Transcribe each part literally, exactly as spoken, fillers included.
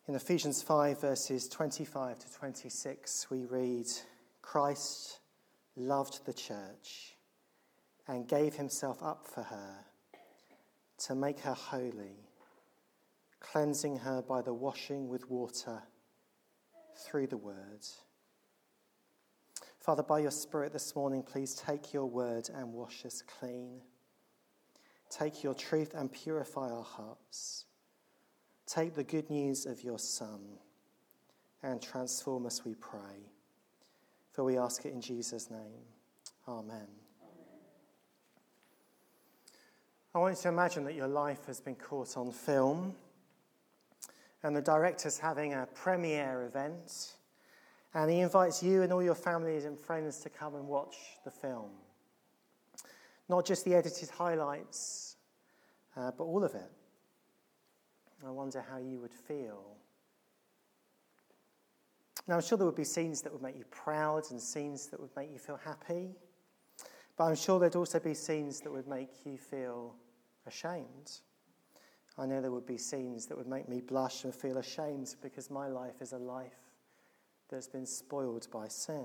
In Ephesians five, verses twenty-five to twenty-six, we read, Christ loved the church and gave himself up for her to make her holy, cleansing her by the washing with water through the word. Father, by your Spirit this morning, please take your word and wash us clean. Take your truth and purify our hearts. Take the good news of your Son and transform us, we pray. For we ask it in Jesus' name. Amen. Amen. I want you to imagine that your life has been caught on film and the director's having a premiere event and he invites you and all your families and friends to come and watch the film. Not just the edited highlights, uh, but all of it. I wonder how you would feel. Now, I'm sure there would be scenes that would make you proud and scenes that would make you feel happy. But I'm sure there'd also be scenes that would make you feel ashamed. I know there would be scenes that would make me blush and feel ashamed because my life is a life that's been spoiled by sin.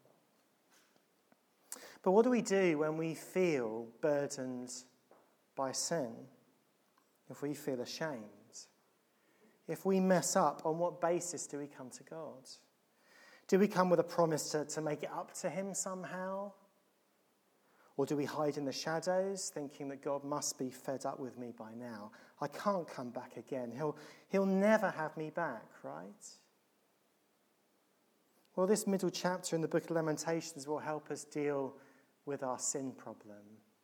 But what do we do when we feel burdened by sin? If we feel ashamed? If we mess up, on what basis do we come to God? Do we come with a promise to, to make it up to him somehow? Or do we hide in the shadows, thinking that God must be fed up with me by now? I can't come back again. He'll, he'll never have me back, right? Well, this middle chapter in the book of Lamentations will help us deal with our sin problem.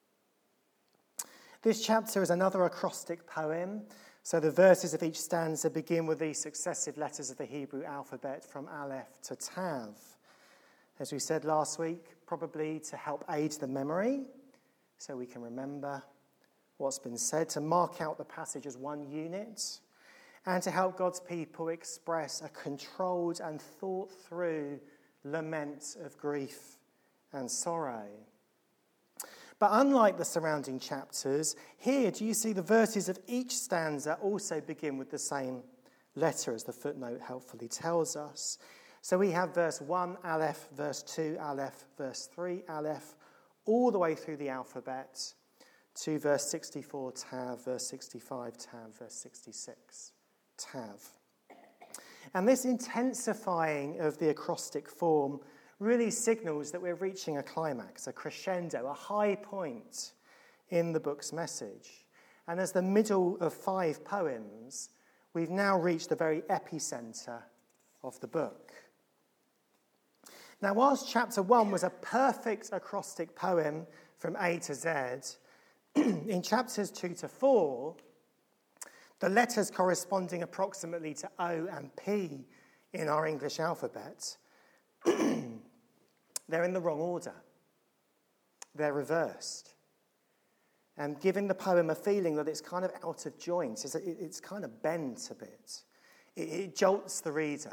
This chapter is another acrostic poem. So the verses of each stanza begin with the successive letters of the Hebrew alphabet from Aleph to Tav. As we said last week, probably to help aid the memory, so we can remember what's been said, to mark out the passage as one unit, and to help God's people express a controlled and thought-through lament of grief and sorrow. But unlike the surrounding chapters, here do you see the verses of each stanza also begin with the same letter, as the footnote helpfully tells us. So we have verse one, Aleph, verse two, Aleph, verse three, Aleph, all the way through the alphabet to verse sixty-four, Tav, verse sixty-five, Tav, verse sixty-six, Tav. And this intensifying of the acrostic form really signals that we're reaching a climax, a crescendo, a high point in the book's message. And as the middle of five poems, we've now reached the very epicenter of the book. Now, whilst chapter one was a perfect acrostic poem from A to Z, in chapters two to four, the letters corresponding approximately to O and P in our English alphabet, they're in the wrong order. They're reversed. And giving the poem a feeling that it's kind of out of joint. It's, it's kind of bent a bit. It, it jolts the reader.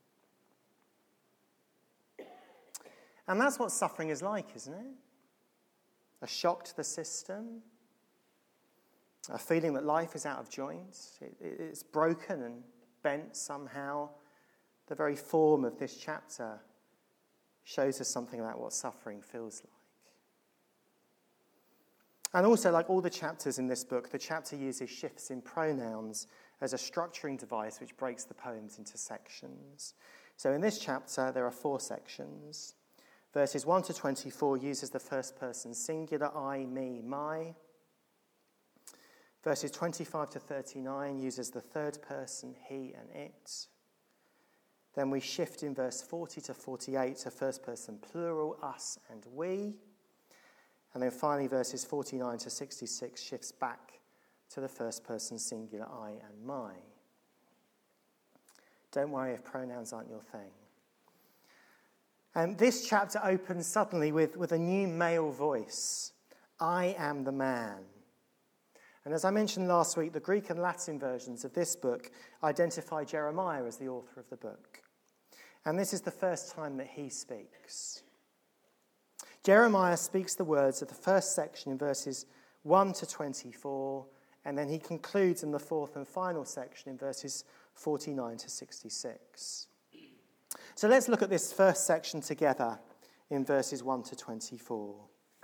And that's what suffering is like, isn't it? A shock to the system. A feeling that life is out of joint. It, it, it's broken and bent somehow. The very form of this chapter shows us something about what suffering feels like. And also, like all the chapters in this book, the chapter uses shifts in pronouns as a structuring device which breaks the poems into sections. So in this chapter, there are four sections. Verses one to twenty-four uses the first person singular, I, me, my. Verses twenty-five to thirty-nine uses the third person, he and it. Then we shift in verse forty to forty-eight to first person plural, us and we. And then finally verses forty-nine to sixty-six shifts back to the first person singular, I and my. Don't worry if pronouns aren't your thing. And this chapter opens suddenly with, with a new male voice. I am the man. And as I mentioned last week, the Greek and Latin versions of this book identify Jeremiah as the author of the book. And this is the first time that he speaks. Jeremiah speaks the words of the first section in verses one to twenty-four And then he concludes in the fourth and final section in verses forty-nine to sixty-six. So let's look at this first section together in verses one to twenty-four.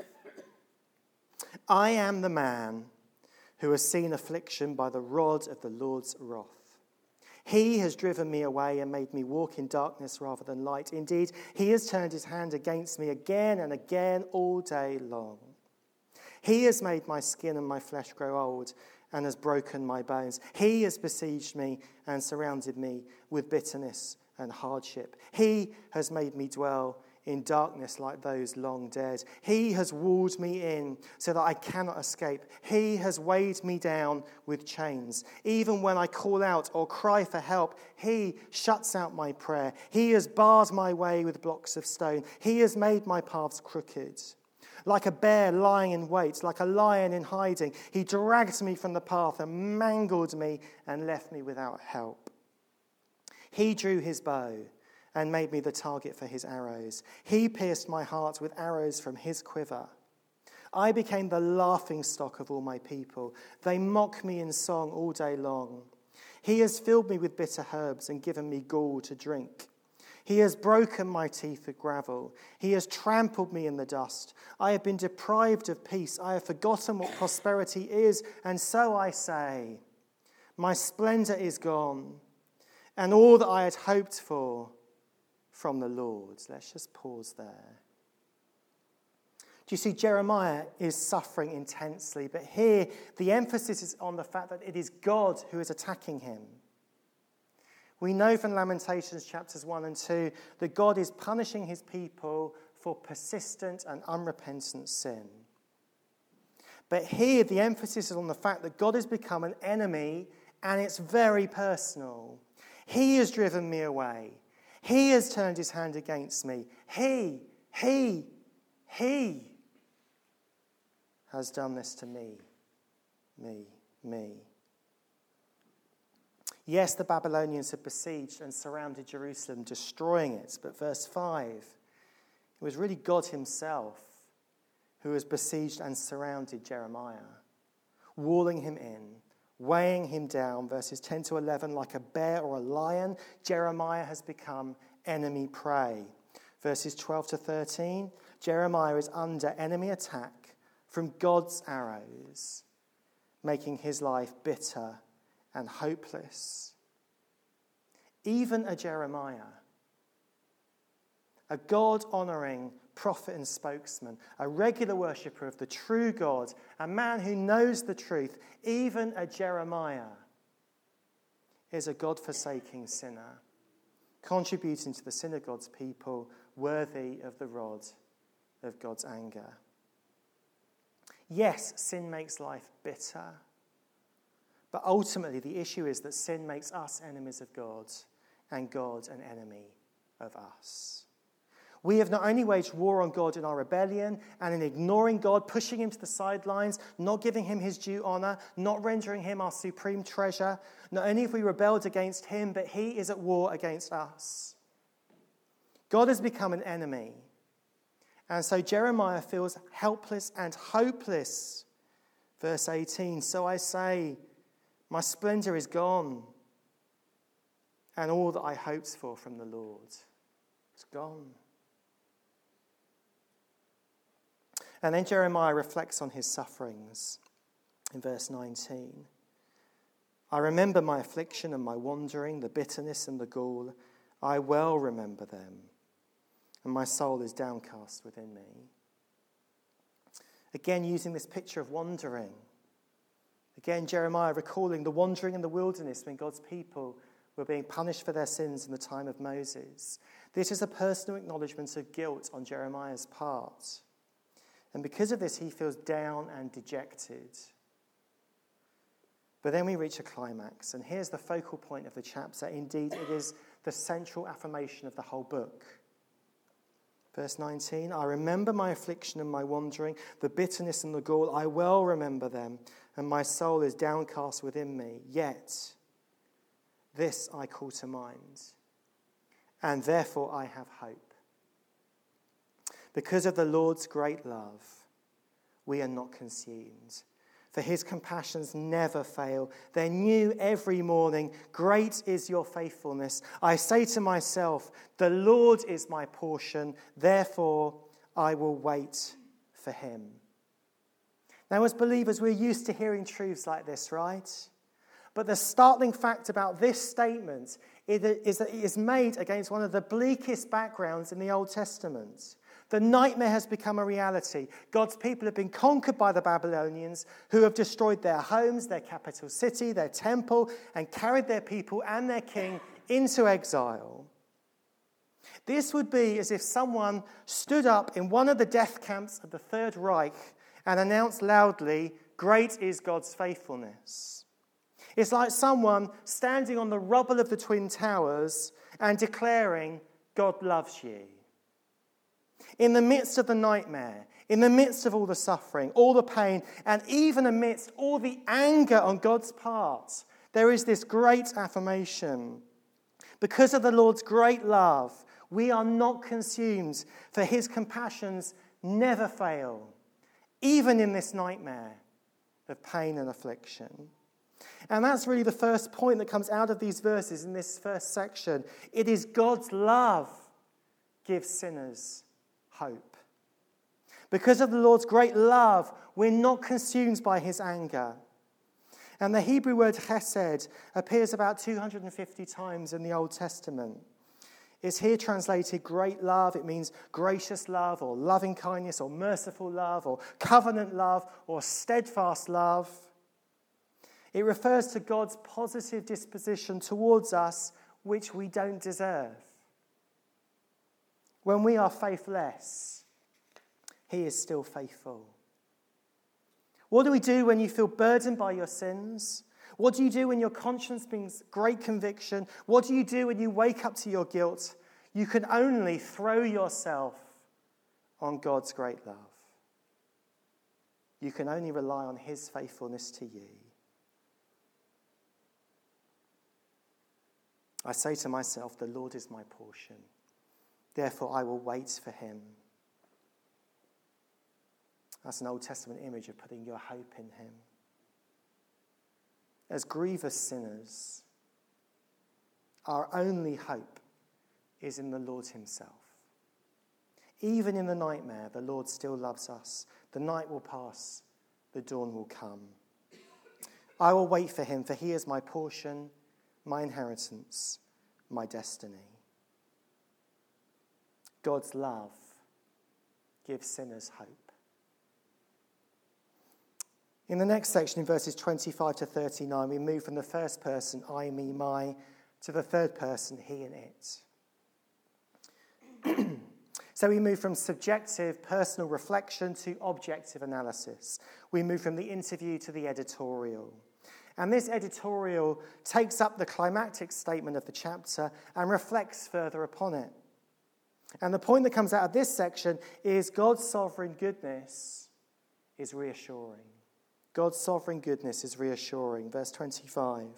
I am the man who has seen affliction by the rod of the Lord's wrath. He has driven me away and made me walk in darkness rather than light. Indeed, he has turned his hand against me again and again all day long. He has made my skin and my flesh grow old and has broken my bones. He has besieged me and surrounded me with bitterness and hardship. He has made me dwell in darkness like those long dead. He has walled me in so that I cannot escape. He has weighed me down with chains. Even when I call out or cry for help, he shuts out my prayer. He has barred my way with blocks of stone. He has made my paths crooked. Like a bear lying in wait, like a lion in hiding, he dragged me from the path and mangled me and left me without help. He drew his bow and made me the target for his arrows. He pierced my heart with arrows from his quiver. I became the laughingstock of all my people. They mock me in song all day long. He has filled me with bitter herbs and given me gall to drink. He has broken my teeth with gravel. He has trampled me in the dust. I have been deprived of peace. I have forgotten what prosperity is, and so I say, my splendor is gone, and all that I had hoped for from the Lord. Let's just pause there. Do you see, Jeremiah is suffering intensely, but here the emphasis is on the fact that it is God who is attacking him. We know from Lamentations chapters one and two that God is punishing his people for persistent and unrepentant sin. But here the emphasis is on the fact that God has become an enemy, and it's very personal. He has driven me away. He has turned his hand against me. He, he, he has done this to me, me, me. Yes, the Babylonians had besieged and surrounded Jerusalem, destroying it. But verse five, it was really God himself who has besieged and surrounded Jeremiah, walling him in, weighing him down. Verses ten to eleven, like a bear or a lion, Jeremiah has become enemy prey. Verses twelve to thirteen, Jeremiah is under enemy attack from God's arrows, making his life bitter and hopeless. Even a Jeremiah, a God-honouring prophet and spokesman, a regular worshipper of the true God, a man who knows the truth, even a Jeremiah is a God-forsaking sinner, contributing to the sin of God's people, worthy of the rod of God's anger. Yes, sin makes life bitter. But ultimately, the issue is that sin makes us enemies of God and God an enemy of us. We have not only waged war on God in our rebellion and in ignoring God, pushing him to the sidelines, not giving him his due honor, not rendering him our supreme treasure. Not only have we rebelled against him, but he is at war against us. God has become an enemy. And so Jeremiah feels helpless and hopeless. Verse eighteen, so I say, my splendor is gone, and all that I hoped for from the Lord is gone. And then Jeremiah reflects on his sufferings in verse nineteen. I remember my affliction and my wandering, the bitterness and the gall. I well remember them, and my soul is downcast within me. Again, using this picture of wandering. Again, Jeremiah recalling the wandering in the wilderness when God's people were being punished for their sins in the time of Moses. This is a personal acknowledgement of guilt on Jeremiah's part. And because of this, he feels down and dejected. But then we reach a climax, and here's the focal point of the chapter. Indeed, it is the central affirmation of the whole book. Verse nineteen, I remember my affliction and my wandering, the bitterness and the gall. I well remember them, and my soul is downcast within me. Yet, this I call to mind, and therefore I have hope. Because of the Lord's great love, we are not consumed. for his compassions never fail. They're new every morning. Great is your faithfulness. I say to myself, the Lord is my portion, therefore I will wait for him. Now, as believers, we're used to hearing truths like this, right? But the startling fact about this statement is that it is made against one of the bleakest backgrounds in the Old Testament. The nightmare has become a reality. God's people have been conquered by the Babylonians, who have destroyed their homes, their capital city, their temple, and carried their people and their king into exile. This would be as if someone stood up in one of the death camps of the Third Reich and announced loudly, "Great is God's faithfulness." It's like someone standing on the rubble of the Twin Towers and declaring, "God loves you." In the midst of the nightmare, in the midst of all the suffering, all the pain, and even amidst all the anger on God's part, there is this great affirmation. Because of the Lord's great love, we are not consumed, for his compassions never fail, even in this nightmare of pain and affliction. And that's really the first point that comes out of these verses in this first section. It is God's love gives sinners hope. Because of the Lord's great love, we're not consumed by his anger. And the Hebrew word chesed appears about two hundred fifty times in the Old Testament. It's here translated great love. It means gracious love or loving kindness or merciful love or covenant love or steadfast love. It refers to God's positive disposition towards us, which we don't deserve. When we are faithless, he is still faithful. What do we do when you feel burdened by your sins? What do you do when your conscience brings great conviction? What do you do when you wake up to your guilt? You can only throw yourself on God's great love. You can only rely on his faithfulness to you. I say to myself, the Lord is my portion. Therefore, I will wait for him. That's an Old Testament image of putting your hope in him. As grievous sinners, our only hope is in the Lord himself. Even in the nightmare, the Lord still loves us. The night will pass, the dawn will come. I will wait for him, for he is my portion, my inheritance, my destiny. God's love gives sinners hope. In the next section, in verses twenty-five to thirty-nine, we move from the first person, I, me, my, to the third person, he and it. So we move from subjective, personal reflection to objective analysis. We move from the interview to the editorial. And this editorial takes up the climactic statement of the chapter and reflects further upon it. And the point that comes out of this section is God's sovereign goodness is reassuring. God's sovereign goodness is reassuring. Verse twenty-five.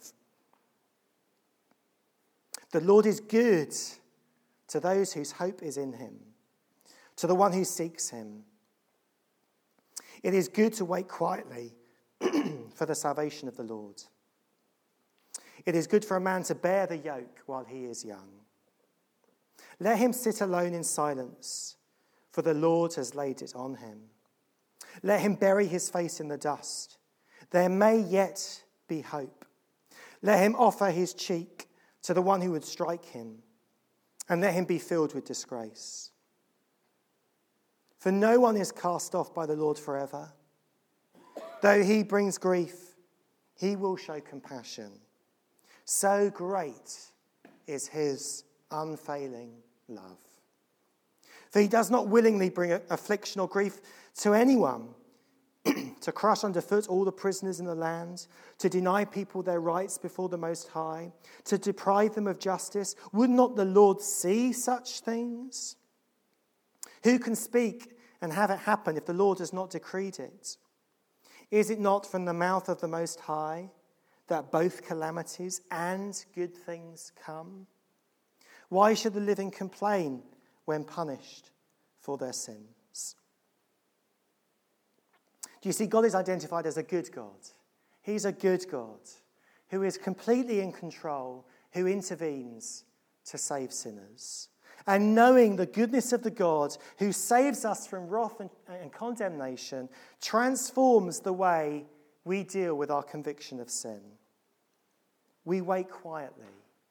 The Lord is good to those whose hope is in him, to the one who seeks him. It is good to wait quietly for the salvation of the Lord. It is good for a man to bear the yoke while he is young. Let him sit alone in silence, for the Lord has laid it on him. Let him bury his face in the dust. There may yet be hope. Let him offer his cheek to the one who would strike him, and let him be filled with disgrace. For no one is cast off by the Lord forever. Though he brings grief, he will show compassion. So great is his unfailing love. For he does not willingly bring affliction or grief to anyone, to crush underfoot all the prisoners in the land, to deny people their rights before the Most High, to deprive them of justice. Would not the Lord see such things? Who can speak and have it happen if the Lord has not decreed it? Is it not from the mouth of the Most High that both calamities and good things come? Why should the living complain when punished for their sins? Do you see, God is identified as a good God. He's a good God who is completely in control, who intervenes to save sinners. And knowing the goodness of the God who saves us from wrath and, and condemnation transforms the way we deal with our conviction of sin. We wait quietly.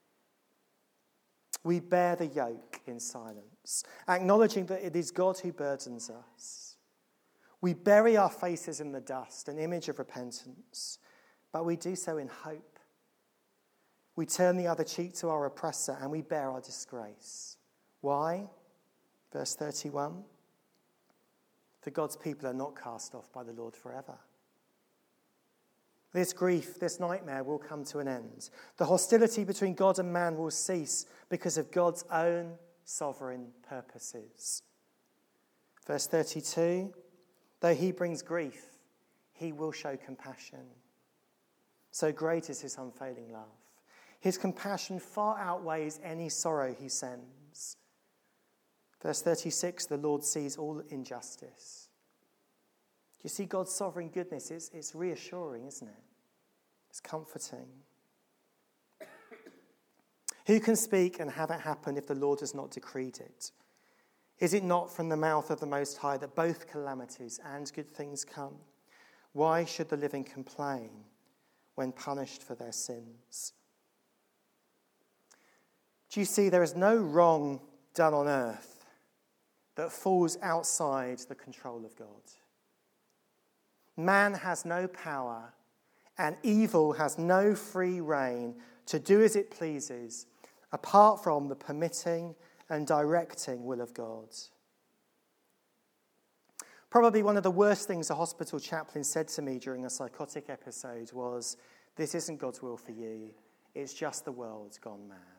We bear the yoke in silence, acknowledging that it is God who burdens us. We bury our faces in the dust, an image of repentance, but we do so in hope. We turn the other cheek to our oppressor and we bear our disgrace. Why? Verse thirty-one. For God's people are not cast off by the Lord forever. This grief, this nightmare will come to an end. The hostility between God and man will cease because of God's own sovereign purposes. Verse thirty-two. Though he brings grief, he will show compassion. So great is his unfailing love. His compassion far outweighs any sorrow he sends. Verse thirty-six, the Lord sees all injustice. Do you see God's sovereign goodness? It's, it's reassuring, isn't it? It's comforting. Who can speak and have it happen if the Lord has not decreed it? Is it not from the mouth of the Most High that both calamities and good things come? Why should the living complain when punished for their sins? Do you see, there is no wrong done on earth that falls outside the control of God. Man has no power and evil has no free rein to do as it pleases apart from the permitting and directing will of God. Probably one of the worst things a hospital chaplain said to me during a psychotic episode was, "This isn't God's will for you, it's just the world's gone mad."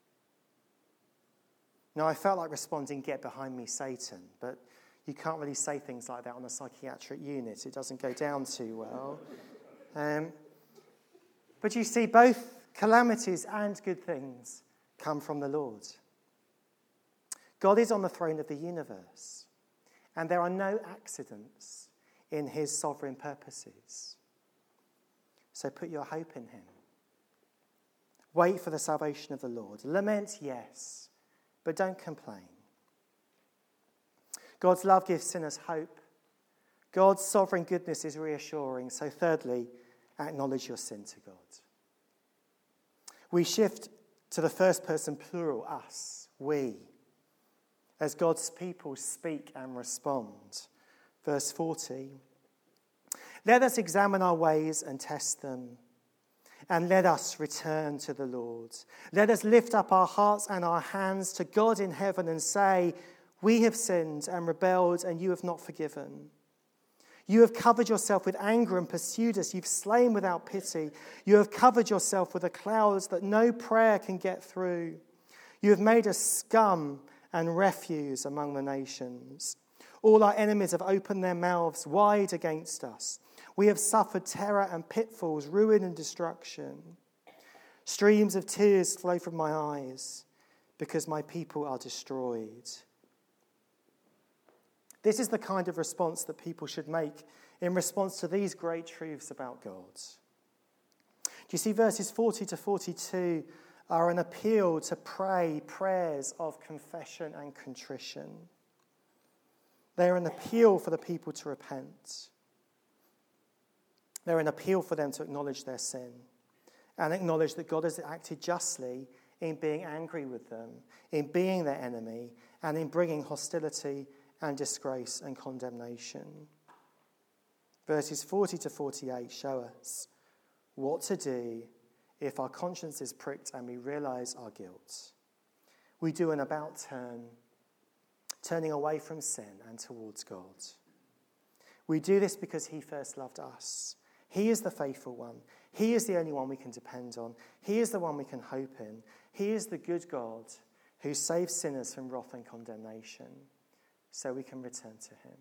Now, I felt like responding, "Get behind me, Satan," but you can't really say things like that on a psychiatric unit. It doesn't go down too well. Um, but you see, both calamities and good things come from the Lord. God is on the throne of the universe, and there are no accidents in his sovereign purposes. So put your hope in him. Wait for the salvation of the Lord. Lament, yes, but don't complain. God's love gives sinners hope. God's sovereign goodness is reassuring. So thirdly, acknowledge your sin to God. We shift to the first person plural, us, we, as God's people speak and respond. Verse forty. Let us examine our ways and test them, and let us return to the Lord. Let us lift up our hearts and our hands to God in heaven and say, we have sinned and rebelled, and you have not forgiven. You have covered yourself with anger and pursued us. You've slain without pity. You have covered yourself with a cloud that no prayer can get through. You have made us scum and refuse among the nations. All our enemies have opened their mouths wide against us. We have suffered terror and pitfalls, ruin and destruction. Streams of tears flow from my eyes because my people are destroyed. This is the kind of response that people should make in response to these great truths about God. Do you see, verses forty to forty-two are an appeal to pray prayers of confession and contrition. They're an appeal for the people to repent. They're an appeal for them to acknowledge their sin and acknowledge that God has acted justly in being angry with them, in being their enemy, and in bringing hostility and disgrace and condemnation. Verses forty to forty-eight show us what to do if our conscience is pricked and we realize our guilt. We do an about turn, turning away from sin and towards God. We do this because he first loved us. He is the faithful one. He is the only one we can depend on. He is the one we can hope in. He is the good God who saves sinners from wrath and condemnation, so we can return to him.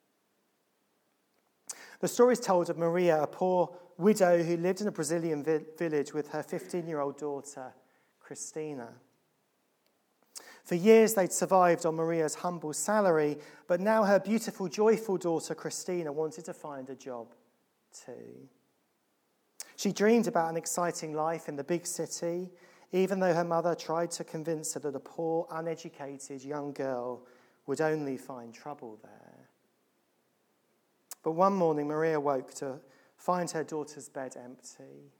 The story is told of Maria, a poor widow who lived in a Brazilian vi- village with her fifteen-year-old daughter, Christina. For years they'd survived on Maria's humble salary, but now her beautiful, joyful daughter Christina wanted to find a job too. She dreamed about an exciting life in the big city, even though her mother tried to convince her that a poor, uneducated young girl would only find trouble there. But one morning, Maria woke to find her daughter's bed empty.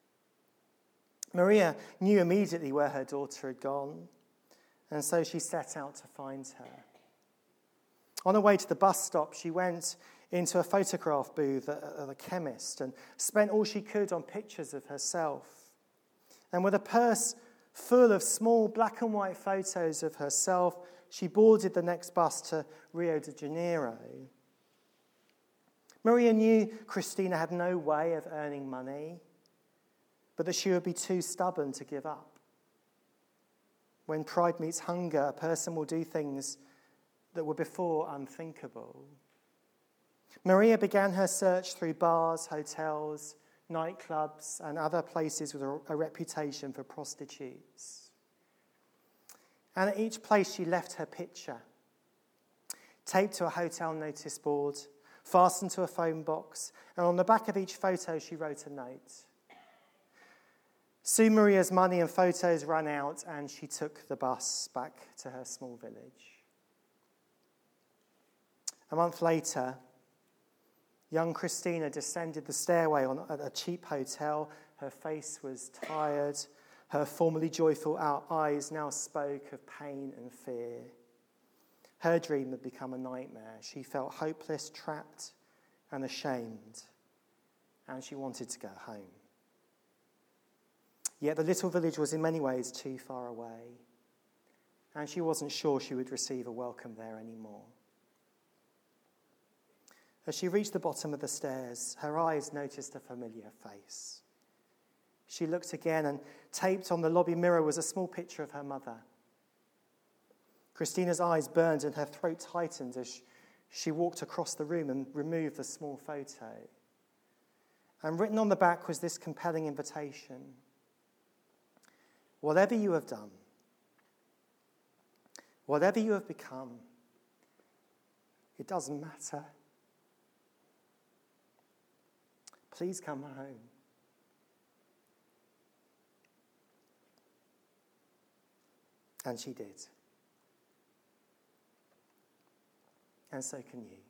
Maria knew immediately where her daughter had gone, and so she set out to find her. On her way to the bus stop, she went into a photograph booth at a chemist and spent all she could on pictures of herself. And with a purse full of small black and white photos of herself, she boarded the next bus to Rio de Janeiro. Maria knew Christina had no way of earning money, but that she would be too stubborn to give up. When pride meets hunger, a person will do things that were before unthinkable. Maria began her search through bars, hotels, nightclubs, and other places with a, a reputation for prostitutes. And at each place she left her picture, taped to a hotel notice board, fastened to a phone box, and on the back of each photo she wrote a note. Soon Maria's money and photos ran out, and she took the bus back to her small village. A month later, young Christina descended the stairway on, at a cheap hotel. Her face was tired. Her formerly joyful eyes now spoke of pain and fear. Her dream had become a nightmare. She felt hopeless, trapped, and ashamed, and she wanted to go home. Yet the little village was in many ways too far away, and she wasn't sure she would receive a welcome there anymore. As she reached the bottom of the stairs, her eyes noticed a familiar face. She looked again, and taped on the lobby mirror was a small picture of her mother. Christina's eyes burned and her throat tightened as she walked across the room and removed the small photo. And written on the back was this compelling invitation: whatever you have done, whatever you have become, it doesn't matter. Please come home. And she did. And so can you.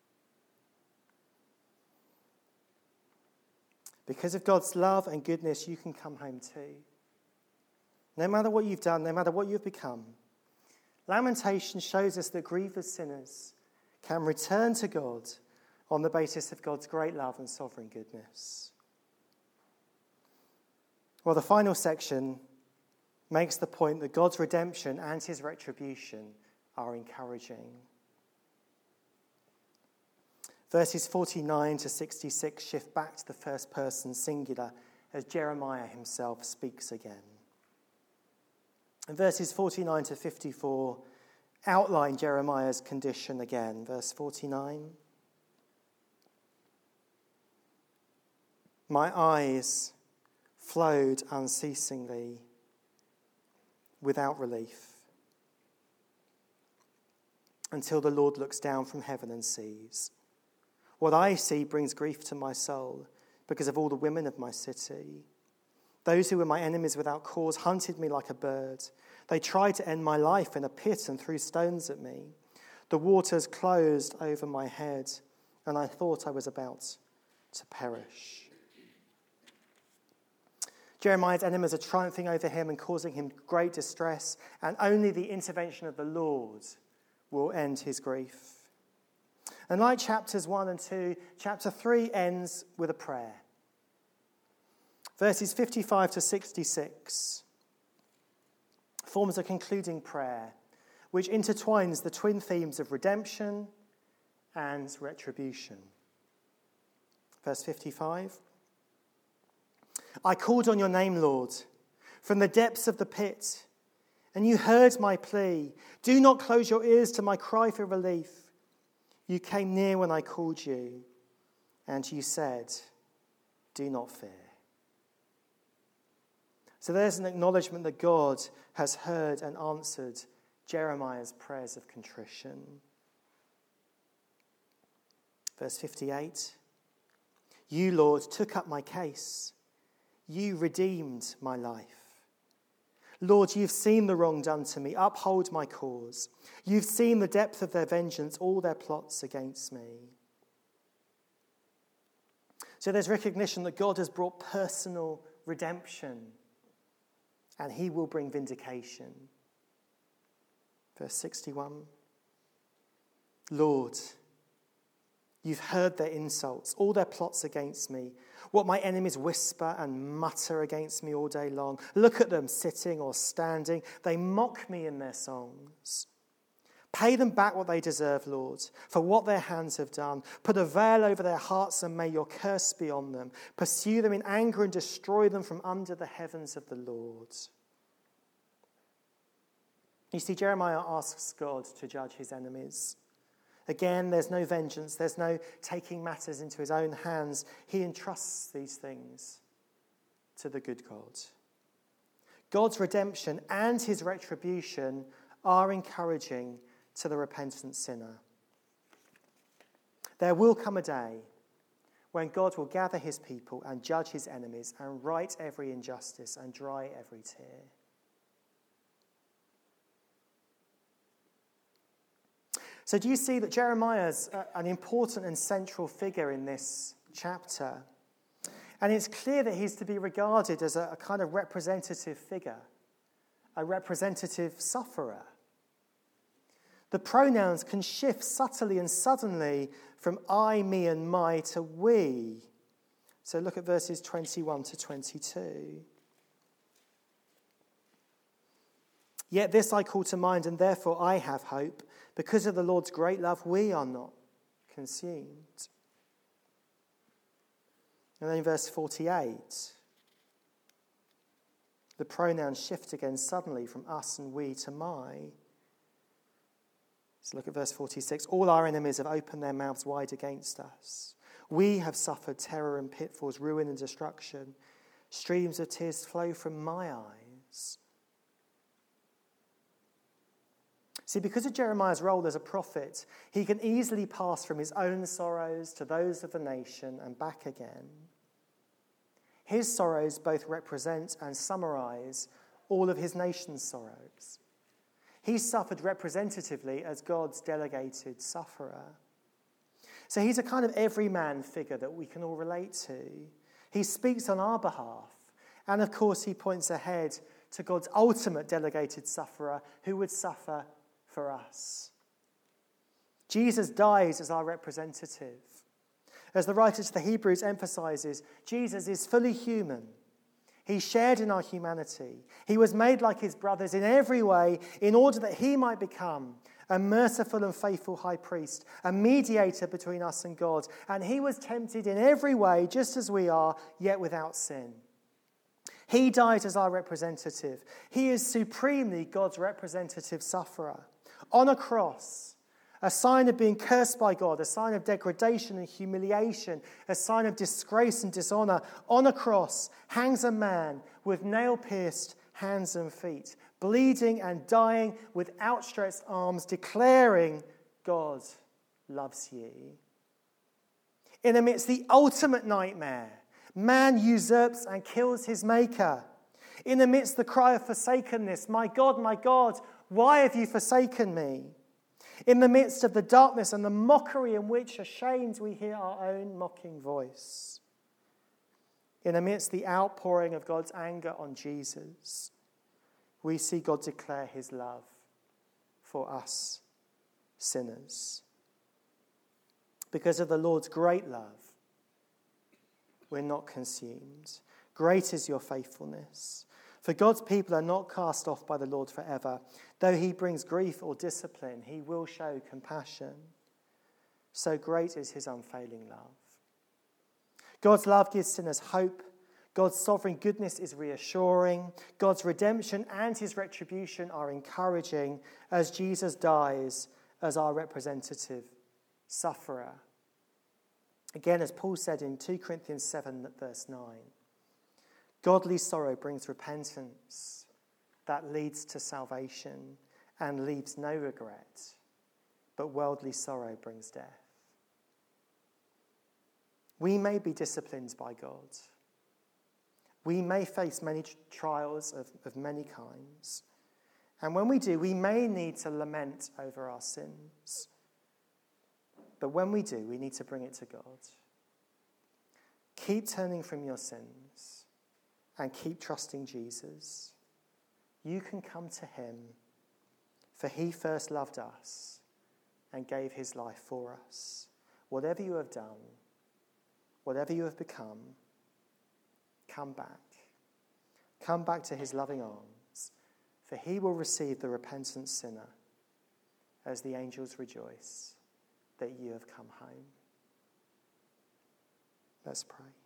Because of God's love and goodness, you can come home too. No matter what you've done, no matter what you've become. Lamentation shows us that grievous sinners can return to God on the basis of God's great love and sovereign goodness. Well, the final section makes the point that God's redemption and his retribution are encouraging. Verses forty-nine to sixty-six shift back to the first person singular as Jeremiah himself speaks again. And verses forty-nine to fifty-four outline Jeremiah's condition again. Verse forty-nine. My eyes flowed unceasingly without relief until the Lord looks down from heaven and sees. What I see brings grief to my soul because of all the women of my city. Those who were my enemies without cause hunted me like a bird. They tried to end my life in a pit and threw stones at me. The waters closed over my head, and I thought I was about to perish. Jeremiah's enemies are triumphing over him and causing him great distress, and only the intervention of the Lord will end his grief. And like chapters one and two, chapter three ends with a prayer. Verses fifty-five to sixty-six forms a concluding prayer which intertwines the twin themes of redemption and retribution. Verse fifty-five. I called on your name, Lord, from the depths of the pit, and you heard my plea. Do not close your ears to my cry for relief. You came near when I called you, and you said, do not fear. So there's an acknowledgement that God has heard and answered Jeremiah's prayers of contrition. Verse fifty-eight, you, Lord, took up my case. You redeemed my life. Lord, you've seen the wrong done to me. Uphold my cause. You've seen the depth of their vengeance, all their plots against me. So there's recognition that God has brought personal redemption, and he will bring vindication. Verse sixty-one, Lord, you've heard their insults, all their plots against me, what my enemies whisper and mutter against me all day long. Look at them sitting or standing. They mock me in their songs. Pay them back what they deserve, Lord, for what their hands have done. Put a veil over their hearts and may your curse be on them. Pursue them in anger and destroy them from under the heavens of the Lord. You see, Jeremiah asks God to judge his enemies. Again, there's no vengeance. There's no taking matters into his own hands. He entrusts these things to the good God. God's redemption and his retribution are encouraging to the repentant sinner. There will come a day when God will gather his people and judge his enemies and right every injustice and dry every tear. So do you see that Jeremiah's an important and central figure in this chapter? And it's clear that he's to be regarded as a, a kind of representative figure, a representative sufferer. The pronouns can shift subtly and suddenly from I, me, and my to we. So look at verses twenty-one to twenty-two. Yet this I call to mind, and therefore I have hope. Because of the Lord's great love, we are not consumed. And then in verse forty-eight, the pronouns shift again suddenly from us and we to my. So look at verse forty-six. All our enemies have opened their mouths wide against us. We have suffered terror and pitfalls, ruin and destruction. Streams of tears flow from my eyes. See, because of Jeremiah's role as a prophet, he can easily pass from his own sorrows to those of the nation and back again. His sorrows both represent and summarize all of his nation's sorrows. He suffered representatively as God's delegated sufferer. So he's a kind of everyman figure that we can all relate to. He speaks on our behalf. And of course, he points ahead to God's ultimate delegated sufferer who would suffer for us. Jesus dies as our representative. As the writer to the Hebrews emphasizes, Jesus is fully human. He shared in our humanity. He was made like his brothers in every way in order that he might become a merciful and faithful high priest, a mediator between us and God. And he was tempted in every way, just as we are, yet without sin. He died as our representative. He is supremely God's representative sufferer. On a cross, a sign of being cursed by God, a sign of degradation and humiliation, a sign of disgrace and dishonor. On a cross hangs a man with nail-pierced hands and feet, bleeding and dying with outstretched arms, declaring, God loves you. In amidst the ultimate nightmare, man usurps and kills his maker. In the midst of the cry of forsakenness, my God, my God, why have you forsaken me? In the midst of the darkness and the mockery in which, ashamed, we hear our own mocking voice. In the midst of the outpouring of God's anger on Jesus, we see God declare his love for us sinners. Because of the Lord's great love, we're not consumed. Great is your faithfulness. For God's people are not cast off by the Lord forever. Though he brings grief or discipline, he will show compassion. So great is his unfailing love. God's love gives sinners hope. God's sovereign goodness is reassuring. God's redemption and his retribution are encouraging as Jesus dies as our representative sufferer. Again, as Paul said in two Corinthians seven, verse nine, godly sorrow brings repentance that leads to salvation, and leaves no regret, but worldly sorrow brings death. We may be disciplined by God. We may face many trials of, of many kinds. And when we do, we may need to lament over our sins. But when we do, we need to bring it to God. Keep turning from your sins and keep trusting Jesus. You can come to him, for he first loved us and gave his life for us. Whatever you have done, whatever you have become, come back. Come back to his loving arms, for he will receive the repentant sinner as the angels rejoice that you have come home. Let's pray.